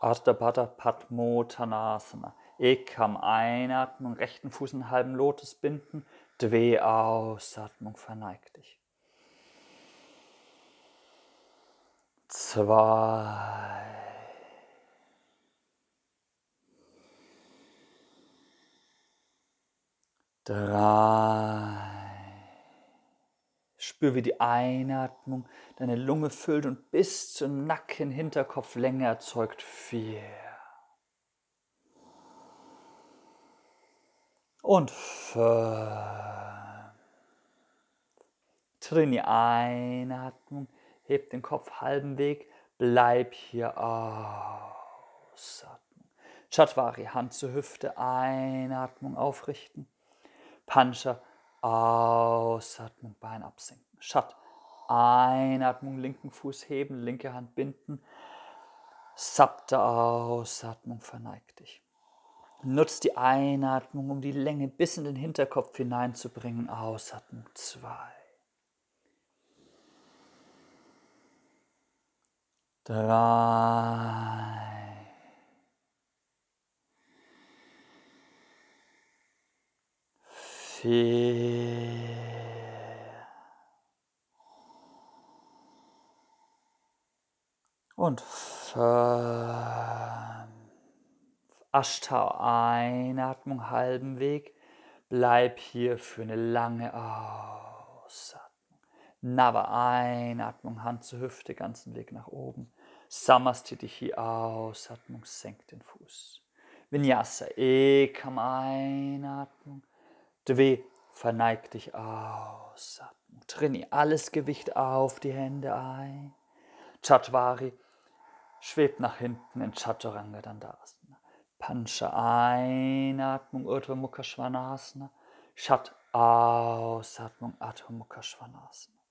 Ardha Baddha Padmottanasana. Ekam Einatmung, rechten Fuß in halben Lotus binden. Dve Ausatmung, verneig dich. 2. 3. Spür, wie die Einatmung deine Lunge füllt und bis zum Nacken, Hinterkopflänge erzeugt. 4. Und 5. Drin die Einatmung, heb den Kopf halben Weg, bleib hier. Ausatmung. Chatwari, Hand zur Hüfte, Einatmung aufrichten. Pancha, Ausatmung, Bein absenken. Shat, Einatmung, linken Fuß heben, linke Hand binden. Sapta, Ausatmung, verneig dich. Nutz die Einatmung, um die Länge bis in den Hinterkopf hineinzubringen. Ausatmung, 2. 3. 4. Und 5. Ashtau, Einatmung, halben Weg. Bleib hier für eine lange Ausatmung. Nava, Einatmung, Hand zur Hüfte, ganzen Weg nach oben. Samastitihi, Ausatmung, senk den Fuß. Vinyasa, Ekam, Einatmung. Dve, verneig dich, Ausatmung. Trini, alles Gewicht auf die Hände ein. Chatwari, schwebt nach hinten in Chaturanga Dandasana. Pancha, Einatmung, Urdhva Mukha Svanasana. Shat, Ausatmung, Adho Mukha Svanasana.